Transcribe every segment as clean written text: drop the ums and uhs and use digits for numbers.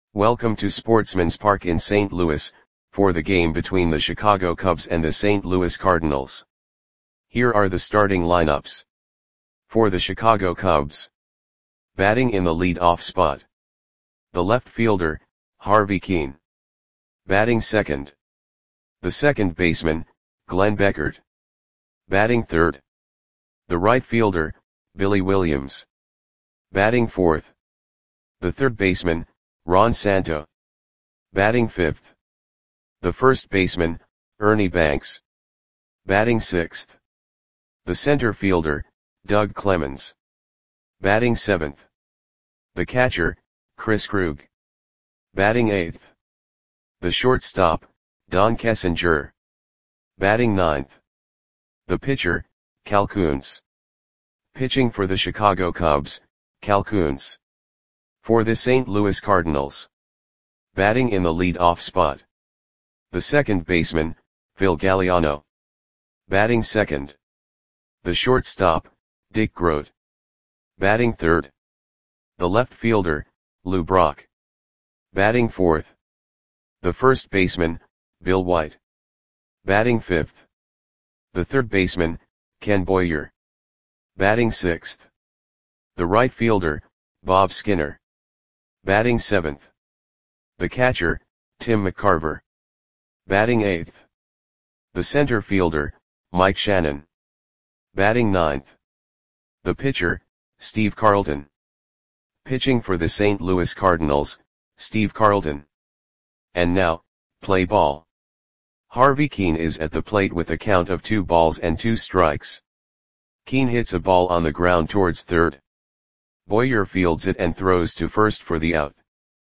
Welcome to Sportsman's Park in St. Louis, for the game between the Chicago Cubs and the St. Louis Cardinals. Here are the starting lineups. For the Chicago Cubs. Batting in the lead-off spot. The left fielder, Harvey Kuenn. Batting second. The second baseman, Glenn Beckert. Batting third. The right fielder, Billy Williams. Batting fourth. The third baseman, Ron Santo. Batting fifth. The first baseman, Ernie Banks. Batting sixth. The center fielder, Doug Clemens. Batting seventh. The catcher, Chris Krug. Batting eighth. The shortstop, Don Kessinger. Batting ninth. The pitcher, Cal Kuntz. Pitching for the Chicago Cubs, Cal Kuntz. For the St. Louis Cardinals. Batting in the lead-off spot. The second baseman, Phil Galliano. Batting second. The shortstop, Dick Groat. Batting third. The left fielder, Lou Brock. Batting fourth. The first baseman, Bill White. Batting fifth. The third baseman, Ken Boyer. Batting sixth. The right fielder, Bob Skinner. Batting seventh. The catcher, Tim McCarver. Batting eighth. The center fielder, Mike Shannon. Batting ninth. The pitcher, Steve Carlton. Pitching for the St. Louis Cardinals, Steve Carlton. And now, play ball. Harvey Kuenn is at the plate with a count of 2 balls and 2 strikes. Kuenn hits a ball on the ground towards third. Boyer fields it and throws to first for the out.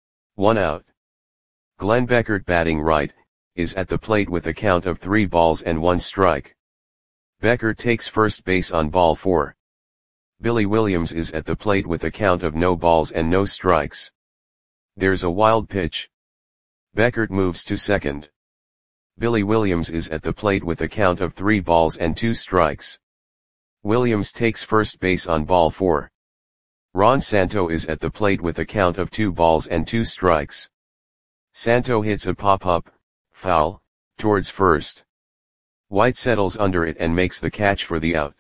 1 out. Glenn Beckert, batting right, is at the plate with a count of 3 balls and 1 strike. Beckert takes first base on ball 4. Billy Williams is at the plate with a count of no balls and no strikes. There's a wild pitch. Beckert moves to second. Billy Williams is at the plate with a count of 3 balls and 2 strikes. Williams takes first base on ball 4. Ron Santo is at the plate with a count of 2 balls and 2 strikes. Santo hits a pop-up, foul, towards first. White settles under it and makes the catch for the out.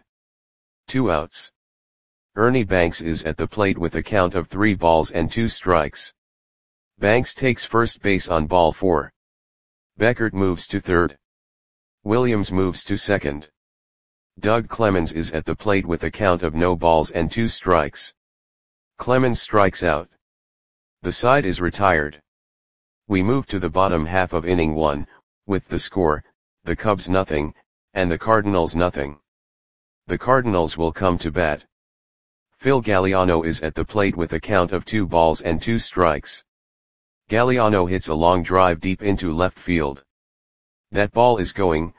2 outs. Ernie Banks is at the plate with a count of 3 balls and 2 strikes. Banks takes first base on ball 4. Beckert moves to third. Williams moves to second. Doug Clemens is at the plate with a count of no balls and 2 strikes. Clemens strikes out. The side is retired. We move to the bottom half of inning 1, with the score, the Cubs nothing, and the Cardinals nothing. The Cardinals will come to bat. Phil Galliano is at the plate with a count of 2 balls and 2 strikes. Galliano hits a long drive deep into left field. That ball is gone.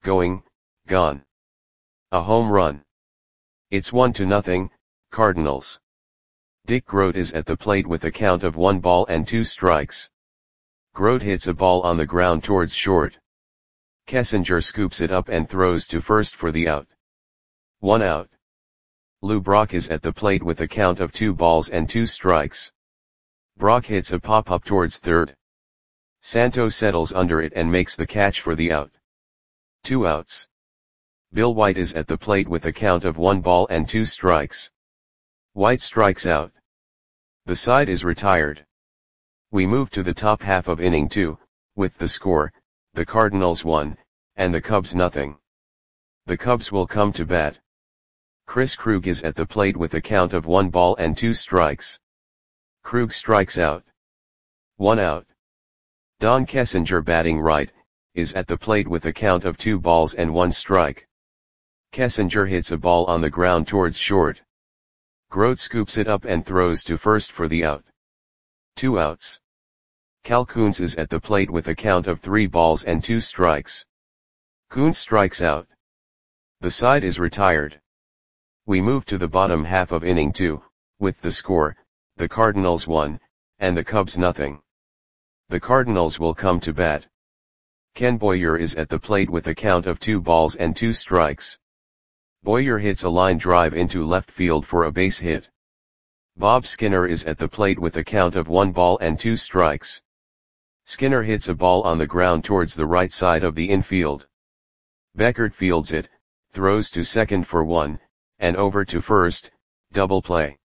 A home run. It's 1-0, Cardinals. Dick Groat is at the plate with a count of 1 ball and 2 strikes. Groat hits a ball on the ground towards short. Kessinger scoops it up and throws to first for the out. 1 out. Lou Brock is at the plate with a count of 2 balls and 2 strikes. Brock hits a pop-up towards third. Santo settles under it and makes the catch for the out. 2 outs. Bill White is at the plate with a count of 1 ball and 2 strikes. White strikes out. The side is retired. We move to the top half of inning 2, with the score, the Cardinals 1, and the Cubs nothing. The Cubs will come to bat. Chris Krug is at the plate with a count of 1 ball and 2 strikes. Krug strikes out. 1 out. Don Kessinger, batting right, is at the plate with a count of 2 balls and 1 strike. Kessinger hits a ball on the ground towards short. Groat scoops it up and throws to first for the out. 2 outs. Cal Kuntz is at the plate with a count of 3 balls and 2 strikes. Kuntz strikes out. The side is retired. We move to the bottom half of inning 2, with the score, the Cardinals 1, and the Cubs nothing. The Cardinals will come to bat. Ken Boyer is at the plate with a count of 2 balls and 2 strikes. Boyer hits a line drive into left field for a base hit. Bob Skinner is at the plate with a count of 1 ball and 2 strikes. Skinner hits a ball on the ground towards the right side of the infield. Beckert fields it, throws to second for 1, and over to first, double play.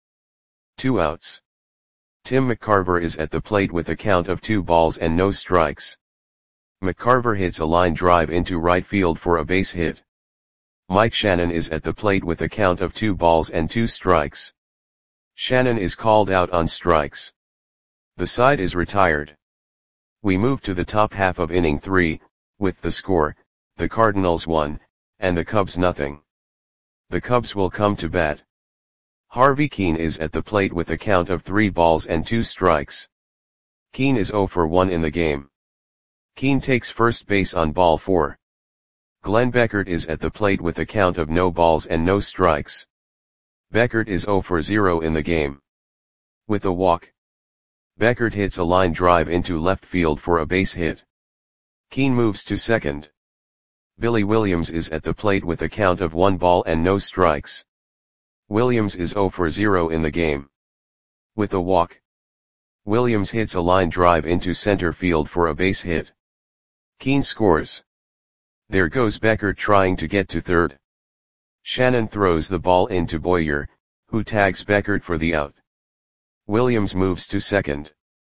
2 outs. Tim McCarver is at the plate with a count of 2 balls and no strikes. McCarver hits a line drive into right field for a base hit. Mike Shannon is at the plate with a count of 2 balls and 2 strikes. Shannon is called out on strikes. The side is retired. We move to the top half of inning 3, with the score, the Cardinals 1, and the Cubs nothing. The Cubs will come to bat. Harvey Kuenn is at the plate with a count of 3 balls and 2 strikes. Kuenn is 0 for 1 in the game. Kuenn takes first base on ball 4. Glenn Beckert is at the plate with a count of no balls and no strikes. Beckert is 0 for 0 in the game. With a walk, Beckert hits a line drive into left field for a base hit. Kuenn moves to second. Billy Williams is at the plate with a count of 1 ball and no strikes. Williams is 0 for 0 in the game. With a walk, Williams hits a line drive into center field for a base hit. Kuenn scores. There goes Beckert trying to get to third. Shannon throws the ball into Boyer, who tags Beckert for the out. Williams moves to second.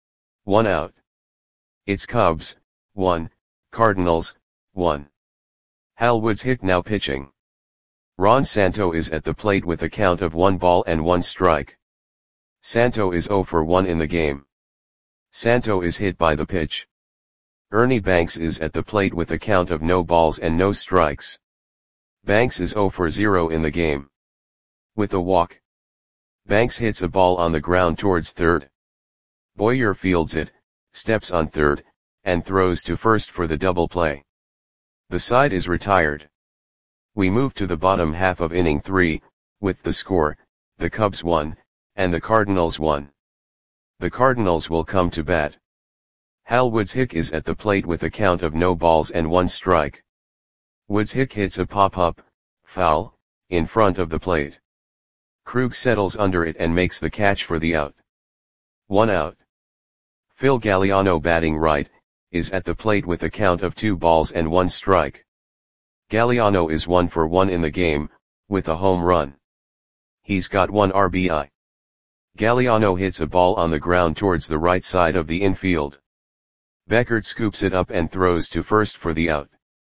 1 out. It's Cubs, 1, Cardinals, 1. Hal Woods-Hick now pitching. Ron Santo is at the plate with a count of 1 ball and 1 strike. Santo is 0 for 1 in the game. Santo is hit by the pitch. Ernie Banks is at the plate with a count of no balls and no strikes. Banks is 0 for 0 in the game. With a walk, Banks hits a ball on the ground towards third. Boyer fields it, steps on third, and throws to first for the double play. The side is retired. We move to the bottom half of inning 3, with the score, the Cubs 1, and the Cardinals 1. The Cardinals will come to bat. Hal Woods-Hick is at the plate with a count of no balls and 1 strike. Woods-Hick hits a pop-up, foul, in front of the plate. Krug settles under it and makes the catch for the out. 1 out. Phil Galliano batting right, is at the plate with a count of 2 balls and 1 strike. Galliano is 1 for 1 in the game, with a home run. He's got 1 RBI. Galliano hits a ball on the ground towards the right side of the infield. Beckert scoops it up and throws to first for the out.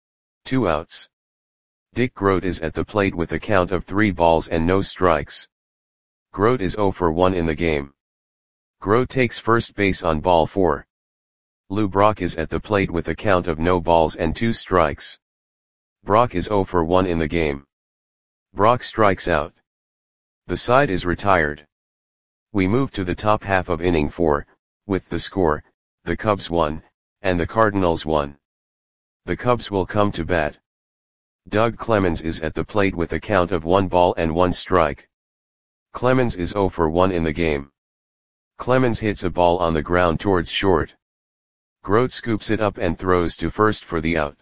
2 outs. Dick Groat is at the plate with a count of 3 balls and no strikes. Groat is 0 for 1 in the game. Groat takes first base on ball 4. Lou Brock is at the plate with a count of no balls and 2 strikes. Brock is 0 for 1 in the game. Brock strikes out. The side is retired. We move to the top half of inning 4, with the score, the Cubs 1, and the Cardinals 1. The Cubs will come to bat. Doug Clemens is at the plate with a count of 1 ball and 1 strike. Clemens is 0 for 1 in the game. Clemens hits a ball on the ground towards short. Groat scoops it up and throws to first for the out.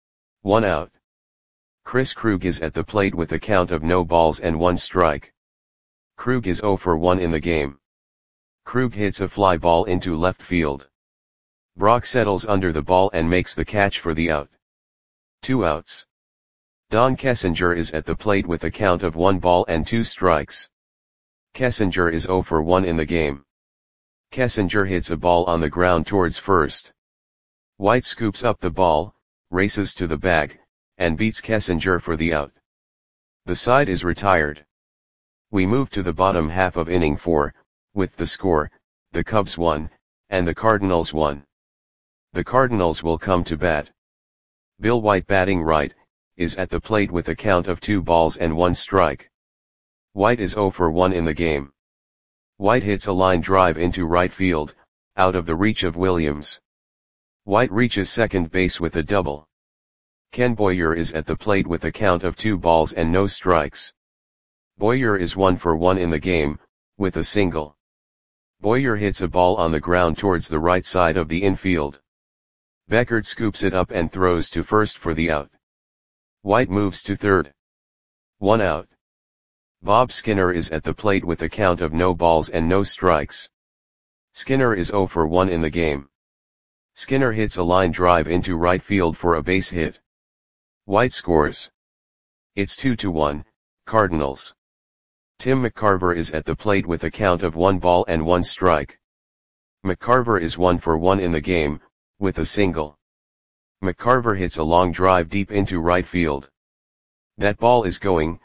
1 out. Chris Krug is at the plate with a count of no balls and 1 strike. Krug is 0 for 1 in the game. Krug hits a fly ball into left field. Brock settles under the ball and makes the catch for the out. 2 outs. Don Kessinger is at the plate with a count of 1 ball and 2 strikes. Kessinger is 0 for 1 in the game. Kessinger hits a ball on the ground towards first. White scoops up the ball, races to the bag, and beats Kessinger for the out. The side is retired. We move to the bottom half of inning 4, with the score, the Cubs 1, and the Cardinals 1. The Cardinals will come to bat. Bill White batting right, is at the plate with a count of 2 balls and 1 strike. White is 0 for 1 in the game. White hits a line drive into right field, out of the reach of Williams. White reaches second base with a double. Ken Boyer is at the plate with a count of 2 balls and no strikes. Boyer is 1 for 1 in the game, with a single. Boyer hits a ball on the ground towards the right side of the infield. Beckert scoops it up and throws to first for the out. White moves to third. 1 out. Bob Skinner is at the plate with a count of no balls and no strikes. Skinner is 0 for 1 in the game. Skinner hits a line drive into right field for a base hit. White scores. It's 2-1, Cardinals. Tim McCarver is at the plate with a count of 1 ball and 1 strike. McCarver is 1 for 1 in the game, with a single. McCarver hits a long drive deep into right field. That ball is gone.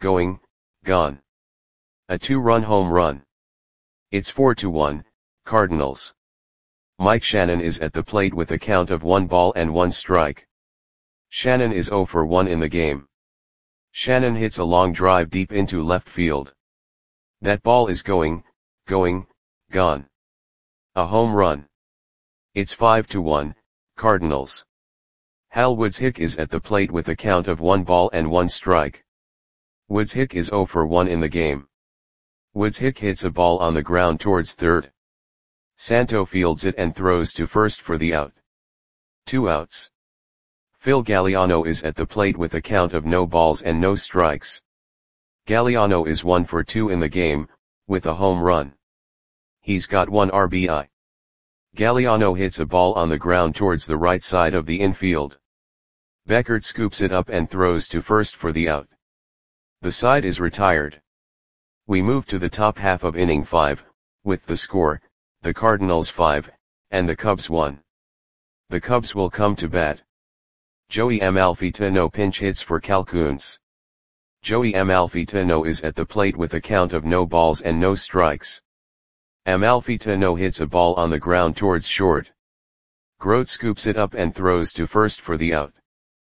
A 2-run home run. It's 4-1, Cardinals. Mike Shannon is at the plate with a count of 1 ball and 1 strike. Shannon is 0 for 1 in the game. Shannon hits a long drive deep into left field. That ball is gone. A home run. It's 5-1, Cardinals. Hal Woods-Hick is at the plate with a count of 1 ball and 1 strike. Woods-Hick is 0 for 1 in the game. Woods-Hick hits a ball on the ground towards third. Santo fields it and throws to first for the out. 2 outs. Phil Galliano is at the plate with a count of no balls and no strikes. Galliano is 1 for 2 in the game, with a home run. He's got 1 RBI. Galliano hits a ball on the ground towards the right side of the infield. Beckert scoops it up and throws to first for the out. The side is retired. We move to the top half of inning 5, with the score, the Cardinals 5, and the Cubs 1. The Cubs will come to bat. Joey Amalfitano pinch hits for Calcouns. Joey Amalfitano is at the plate with a count of no balls and no strikes. Amalfitano hits a ball on the ground towards short. Grote scoops it up and throws to first for the out.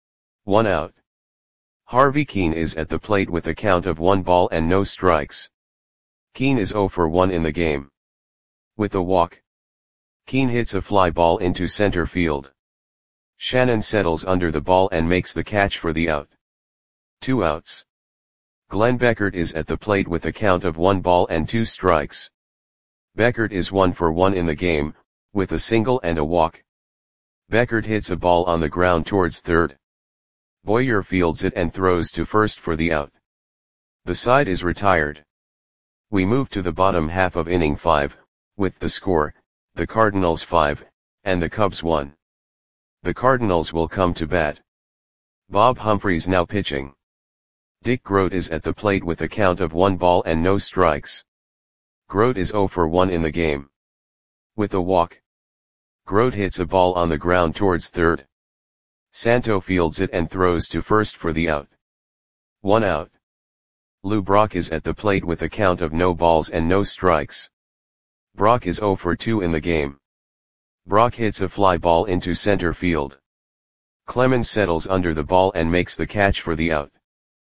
1 out. Harvey Keene is at the plate with a count of 1 ball and no strikes. Keene is 0 for 1 in the game. With a walk. Keene hits a fly ball into center field. Shannon settles under the ball and makes the catch for the out. 2 outs. Glenn Beckert is at the plate with a count of 1 ball and 2 strikes. Beckert is 1 for 1 in the game, with a single and a walk. Beckert hits a ball on the ground towards third. Boyer fields it and throws to first for the out. The side is retired. We move to the bottom half of inning 5, with the score, the Cardinals 5, and the Cubs 1. The Cardinals will come to bat. Bob Humphreys now pitching. Dick Grote is at the plate with a count of 1 ball and no strikes. Grote is 0 for 1 in the game. With a walk. Grote hits a ball on the ground towards third. Santo fields it and throws to first for the out. 1 out. Lou Brock is at the plate with a count of no balls and no strikes. Brock is 0 for 2 in the game. Brock hits a fly ball into center field. Clemens settles under the ball and makes the catch for the out.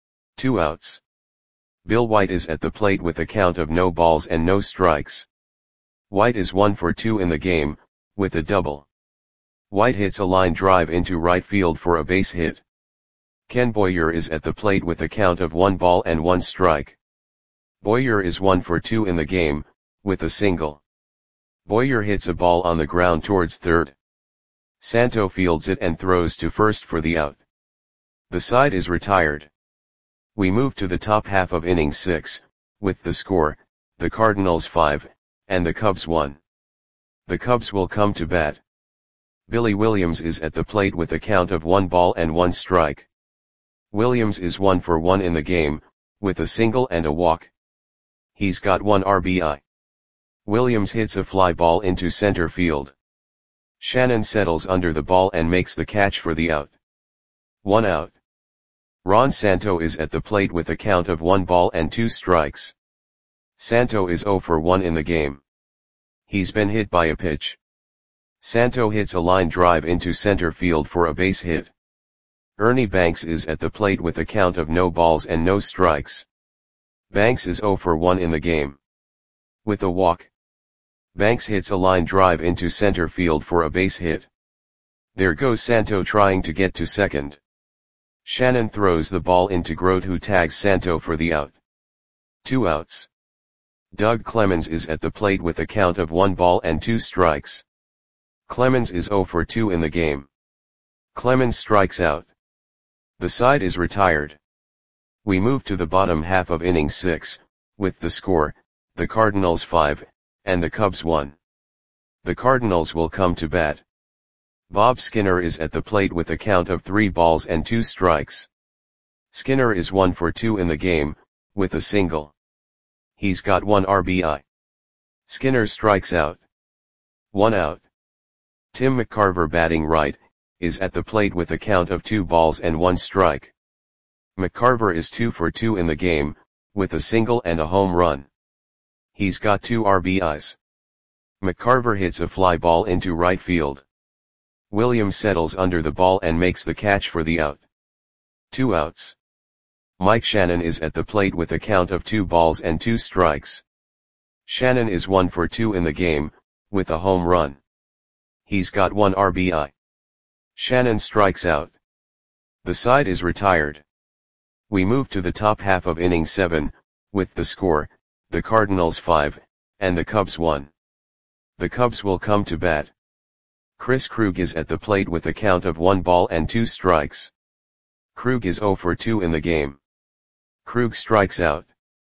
2 outs. Bill White is at the plate with a count of no balls and no strikes. White is 1 for 2 in the game, with a double. White hits a line drive into right field for a base hit. Ken Boyer is at the plate with a count of 1 ball and 1 strike. Boyer is 1 for 2 in the game, with a single. Boyer hits a ball on the ground towards third. Santo fields it and throws to first for the out. The side is retired. We move to the top half of inning 6, with the score, the Cardinals 5, and the Cubs 1. The Cubs will come to bat. Billy Williams is at the plate with a count of 1 ball and 1 strike. Williams is 1 for 1 in the game, with a single and a walk. He's got 1 RBI. Williams hits a fly ball into center field. Shannon settles under the ball and makes the catch for the out. 1 out. Ron Santo is at the plate with a count of 1 ball and 2 strikes. Santo is 0 for 1 in the game. He's been hit by a pitch. Santo hits a line drive into center field for a base hit. Ernie Banks is at the plate with a count of no balls and no strikes. Banks is 0 for 1 in the game. With a walk. Banks hits a line drive into center field for a base hit. There goes Santo trying to get to second. Shannon throws the ball into Grote, who tags Santo for the out. 2 outs. Doug Clemens is at the plate with a count of 1 ball and 2 strikes. Clemens is 0 for 2 in the game. Clemens strikes out. The side is retired. We move to the bottom half of inning 6, with the score, the Cardinals 5, and the Cubs 1. The Cardinals will come to bat. Bob Skinner is at the plate with a count of 3 balls and 2 strikes. Skinner is 1 for 2 in the game, with a single. He's got 1 RBI. Skinner strikes out. 1 out. Tim McCarver, batting right, is at the plate with a count of 2 balls and 1 strike. McCarver is 2 for 2 in the game, with a single and a home run. He's got 2 RBIs. McCarver hits a fly ball into right field. Williams settles under the ball and makes the catch for the out. 2 outs. Mike Shannon is at the plate with a count of 2 balls and 2 strikes. Shannon is 1 for 2 in the game, with a home run. He's got 1 RBI. Shannon strikes out. The side is retired. We move to the top half of inning 7, with the score, the Cardinals 5, and the Cubs 1. The Cubs will come to bat. Chris Krug is at the plate with a count of 1 ball and 2 strikes. Krug is 0 for 2 in the game. Krug strikes out.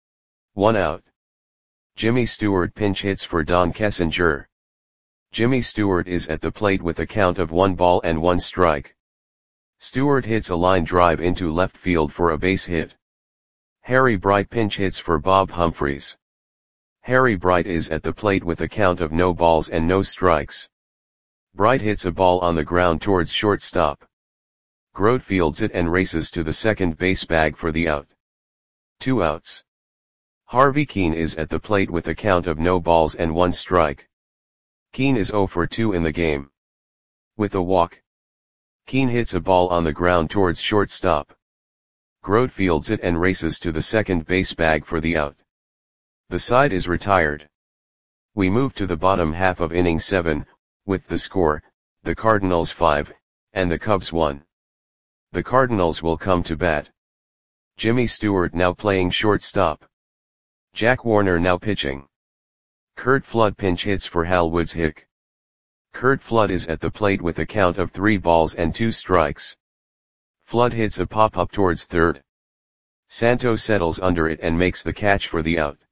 1 out. Jimmy Stewart pinch hits for Don Kessinger. Jimmy Stewart is at the plate with a count of 1 ball and 1 strike. Stewart hits a line drive into left field for a base hit. Harry Bright pinch hits for Bob Humphreys. Harry Bright is at the plate with a count of no balls and no strikes. Bright hits a ball on the ground towards shortstop. Grote fields it and races to the second base bag for the out. 2 outs. Harvey Keene is at the plate with a count of no balls and 1 strike. Keene is 0 for 2 in the game. With a walk. Keene hits a ball on the ground towards shortstop. Grote fields it and races to the second base bag for the out. The side is retired. We move to the bottom half of inning 7, with the score, the Cardinals 5, and the Cubs 1. The Cardinals will come to bat. Jimmy Stewart now playing shortstop. Jack Warner now pitching. Curt Flood pinch hits for Hal Woods Hick. Curt Flood is at the plate with a count of 3 balls and 2 strikes. Flood hits a pop-up towards third. Santo settles under it and makes the catch for the out.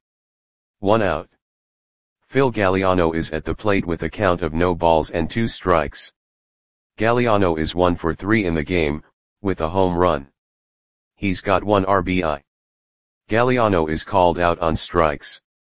1 out. Phil Galliano is at the plate with a count of no balls and 2 strikes. Galliano is 1 for 3 in the game, with a home run. He's got 1 RBI. Galliano is called out on strikes.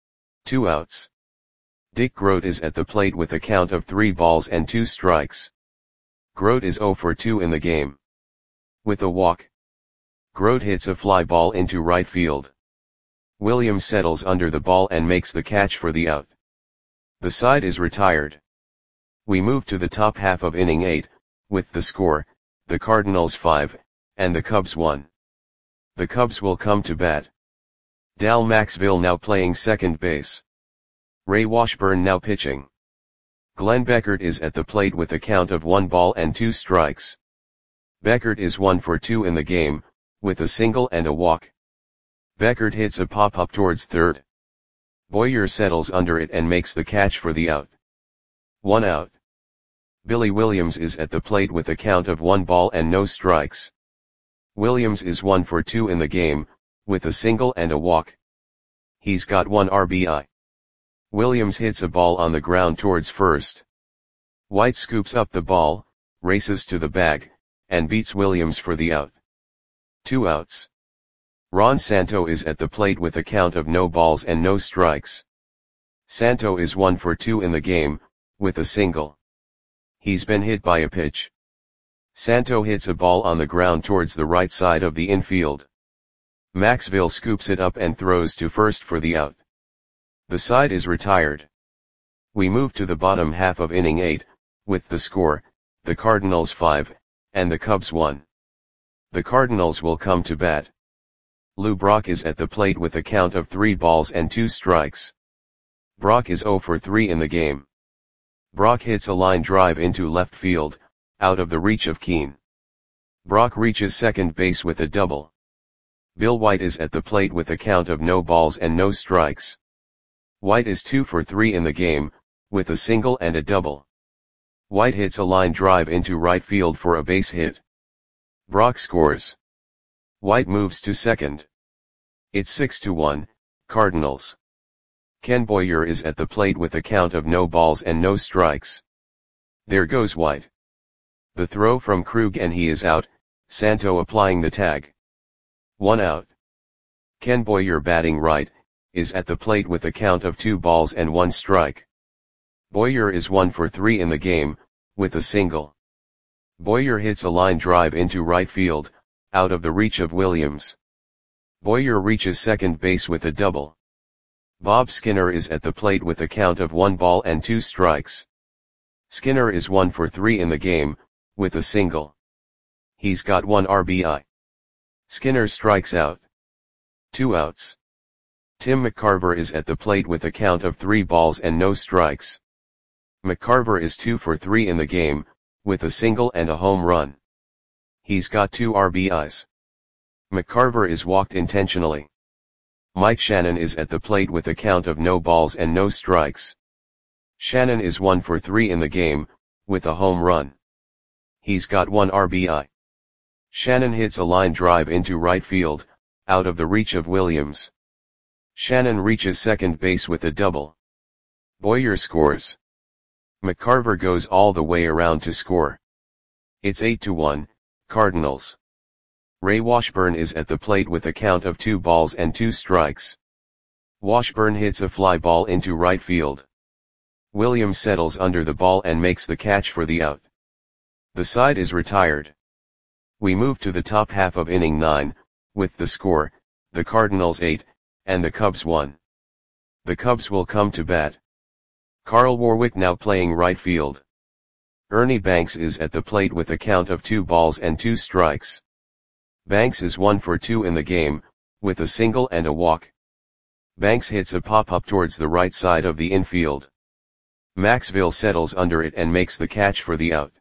2 outs. Dick Grote is at the plate with a count of 3 balls and 2 strikes. Grote is 0 for 2 in the game. With a walk. Grote hits a fly ball into right field. Williams settles under the ball and makes the catch for the out. The side is retired. We move to the top half of inning 8, with the score, the Cardinals 5, and the Cubs 1. The Cubs will come to bat. Dal Maxville now playing second base. Ray Washburn now pitching. Glenn Beckert is at the plate with a count of 1 ball and 2 strikes. Beckert is 1 for 2 in the game, with a single and a walk. Beckert hits a pop-up towards third. Boyer settles under it and makes the catch for the out. 1 out. Billy Williams is at the plate with a count of 1 ball and no strikes. Williams is 1 for 2 in the game, with a single and a walk. He's got 1 RBI. Williams hits a ball on the ground towards first. White scoops up the ball, races to the bag, and beats Williams for the out. 2 outs. Ron Santo is at the plate with a count of no balls and no strikes. Santo is 1 for 2 in the game, with a single. He's been hit by a pitch. Santo hits a ball on the ground towards the right side of the infield. Maxville scoops it up and throws to first for the out. The side is retired. We move to the bottom half of inning 8, with the score, the Cardinals 5, and the Cubs 1. The Cardinals will come to bat. Lou Brock is at the plate with a count of 3 balls and 2 strikes. Brock is 0 for 3 in the game. Brock hits a line drive into left field, out of the reach of Keene. Brock reaches second base with a double. Bill White is at the plate with a count of no balls and no strikes. White is 2 for 3 in the game, with a single and a double. White hits a line drive into right field for a base hit. Brock scores. White moves to second. It's 6-1, Cardinals. Ken Boyer is at the plate with a count of no balls and no strikes. There goes White. The throw from Krug and he is out, Santo applying the tag. 1 out. Ken Boyer batting right, is at the plate with a count of 2 balls and 1 strike. Boyer is 1 for 3 in the game, with a single. Boyer hits a line drive into right field, out of the reach of Williams. Boyer reaches second base with a double. Bob Skinner is at the plate with a count of 1 ball and 2 strikes. Skinner is 1 for 3 in the game, with a single. He's got 1 RBI. Skinner strikes out. 2 outs. Tim McCarver is at the plate with a count of 3 balls and no strikes. McCarver is 2 for 3 in the game, with a single and a home run. He's got 2 RBIs. McCarver is walked intentionally. Mike Shannon is at the plate with a count of no balls and no strikes. Shannon is 1 for 3 in the game, with a home run. He's got 1 RBI. Shannon hits a line drive into right field, out of the reach of Williams. Shannon reaches second base with a double. Boyer scores. McCarver goes all the way around to score. It's 8-1, Cardinals. Ray Washburn is at the plate with a count of 2 balls and 2 strikes. Washburn hits a fly ball into right field. Williams settles under the ball and makes the catch for the out. The side is retired. We move to the top half of inning 9, with the score, the Cardinals 8, and the Cubs 1. The Cubs will come to bat. Carl Warwick now playing right field. Ernie Banks is at the plate with a count of 2 balls and 2 strikes. Banks is 1 for 2 in the game, with a single and a walk. Banks hits a pop-up towards the right side of the infield. Maxville settles under it and makes the catch for the out.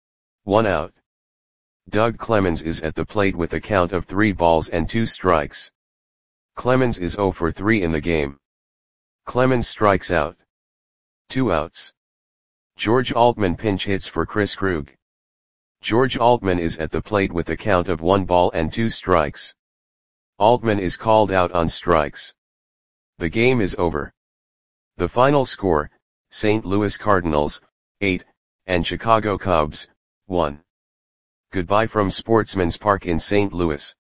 1 out. Doug Clemens is at the plate with a count of 3 balls and 2 strikes. Clemens is 0 for 3 in the game. Clemens strikes out. 2 outs. George Altman pinch hits for Chris Krug. George Altman is at the plate with a count of 1 ball and 2 strikes. Altman is called out on strikes. The game is over. The final score, St. Louis Cardinals, 8, and Chicago Cubs, 1. Goodbye from Sportsman's Park in St. Louis.